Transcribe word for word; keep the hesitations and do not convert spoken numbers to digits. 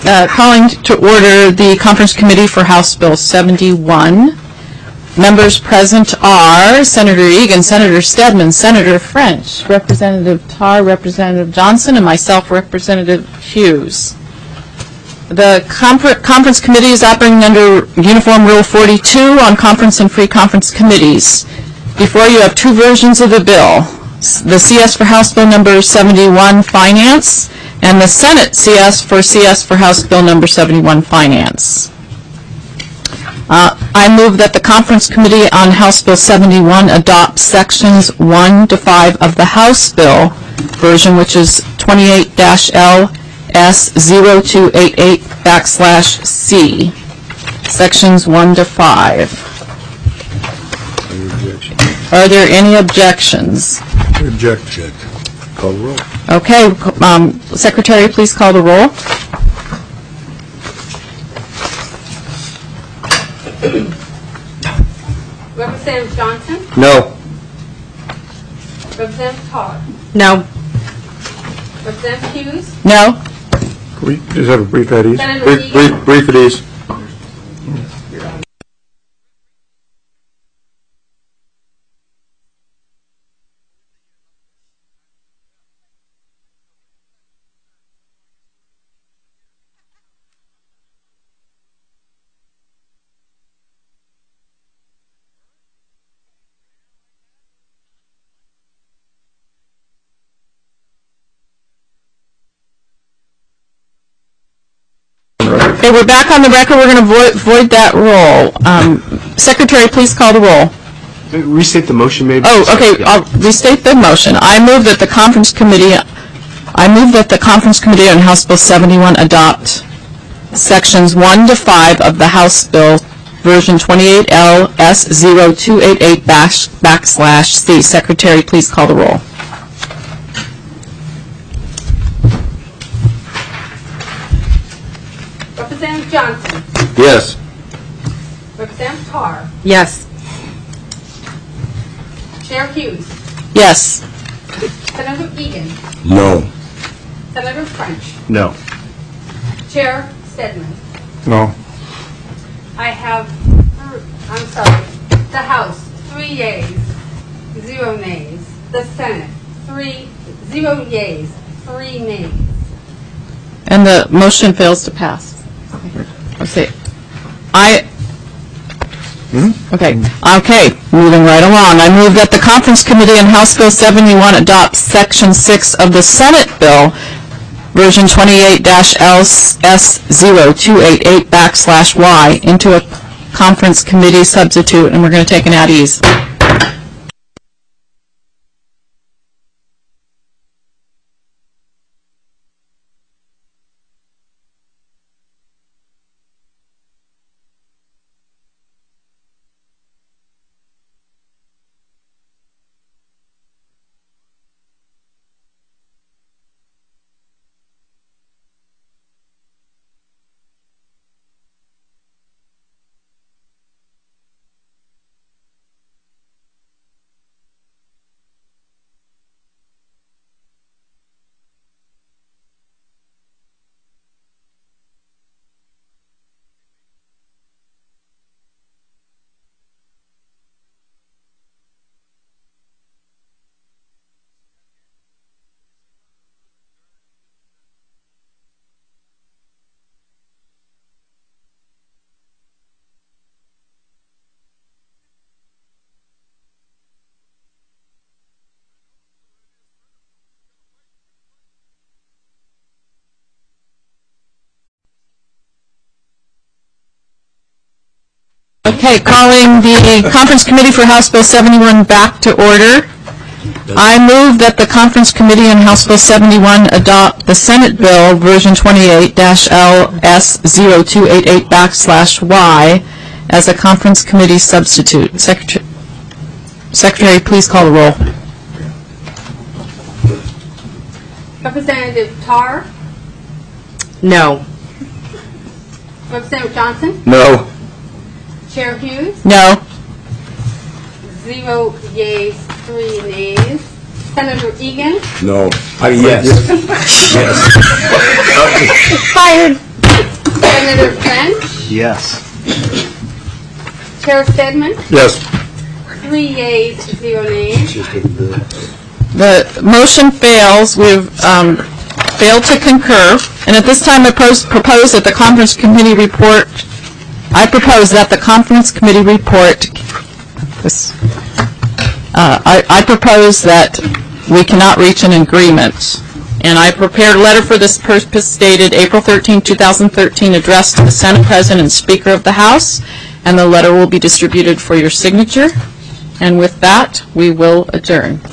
uh, calling to order the Conference Committee for House Bill seventy-one. Members present are Senator Egan, Senator Stedman, Senator French, Representative Tarr, Representative Johnson, and myself, Representative Hughes. The Confer- Conference Committee is operating under Uniform Rule forty-two on conference and free conference committees. Before you have two versions of the bill, the C S for House Bill number seventy-one, Finance, and the Senate C S for C S for House Bill number seventy-one, Finance. Uh, I move that the Conference Committee on House Bill seventy-one adopt sections one to five of the House Bill version, which is twenty-eight L S zero two eight eight backslash C, sections one to five. Are there any objections? Objection. Call the roll. Okay, um, Secretary, please call the roll. Representative Johnson? No. Representative Tarr? No. Representative Hughes? No. Can we just have a brief at ease? Senator Brief, Egan? brief, brief at ease. Okay, we're back on the record. We're going to void, void that roll. Um, Secretary, please call the roll. Restate the motion, maybe. Oh, okay. I'll restate the motion. I move that the Conference Committee, I move that the Conference Committee on House Bill seventy-one adopt sections one to five of the House Bill version twenty-eight L S zero two eight eight bash, backslash C. Secretary, please call the roll. Representative Johnson? Yes. Representative Tarr? Yes. Chair Hughes? Yes. Senator Egan? No. Senator French? No. Chair Stedman? No. I have, I'm sorry, the House, three yeas, zero nays. The Senate, three, zero yeas, three nays. And the motion fails to pass. Let's see. I, okay, okay, moving right along. I move that the Conference Committee on House Bill seventy-one adopt Section six of the Senate Bill, version twenty-eight L S zero two eight eight backslash Y, into a Conference Committee substitute, and we're going to take an at ease. Okay, calling the Conference Committee for House Bill seventy-one back to order. I move that the Conference Committee on House Bill seventy-one adopt the Senate Bill version twenty-eight L S zero two eight eight backslash Y as a Conference Committee substitute. Secretary, Secretary, please call the roll. Representative Tarr? No. Representative Johnson? No. Chair Hughes? No. Zero yeas, three nays. Senator Egan? No. Uh, yes. Yes. Fired. Senator French, Yes. Chair Stedman, Yes. three yeas, zero nays. The motion fails. We've um, failed to concur. And at this time, I pros- propose that the conference committee report, I propose that the conference committee report, this, uh, I, I propose that we cannot reach an agreement. And I prepared a letter for this purpose dated April thirteenth, two thousand thirteen, addressed to the Senate President and Speaker of the House. And the letter will be distributed for your signature. And with that, we will adjourn.